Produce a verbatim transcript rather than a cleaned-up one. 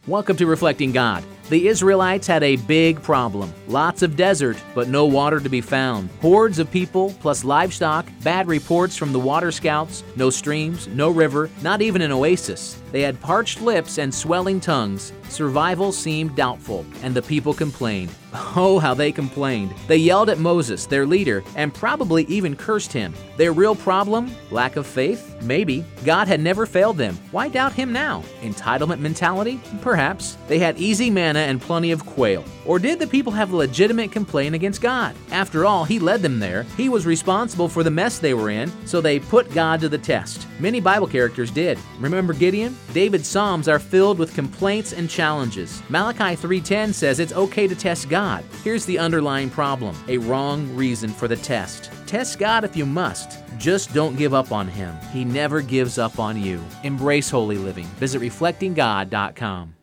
Welcome to Reflecting God. The Israelites had a big problem. Lots of desert, but no water to be found. Hordes of people, plus livestock, bad reports from the water scouts, no streams, no river, not even an oasis. They had parched lips and swelling tongues. Survival seemed doubtful, and the people complained. Oh, how they complained. They yelled at Moses, their leader, and probably even cursed him. Their real problem? Lack of faith? Maybe. God had never failed them. Why doubt him now? Entitlement mentality? Perhaps. They had easy manna and plenty of quail. Or did the people have a legitimate complaint against God? After all, he led them there. He was responsible for the mess they were in, so they put God to the test. Many Bible characters did. Remember Gideon? David's Psalms are filled with complaints and challenges. Malachi three ten says it's okay to test God. Here's the underlying problem: a wrong reason for the test. Test God if you must. Just don't give up on him. He never gives up on you. Embrace holy living. Visit reflecting god dot com.